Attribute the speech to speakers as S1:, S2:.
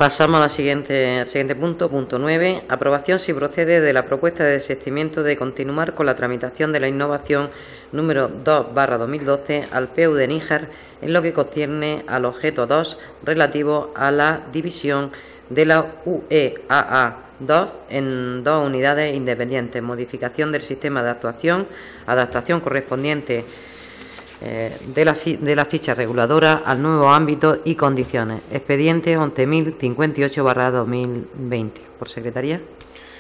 S1: Pasamos al siguiente punto, punto 9. Aprobación, si procede, de la propuesta de desistimiento de continuar con la tramitación de la innovación número 2/2012 al PU de Níjar en lo que concierne al objeto 2 relativo a la división de la UEAA 2 en 2 unidades independientes, modificación del sistema de actuación, adaptación correspondiente de la ficha reguladora al nuevo ámbito y condiciones. Expediente 11.058/2020. Por secretaría.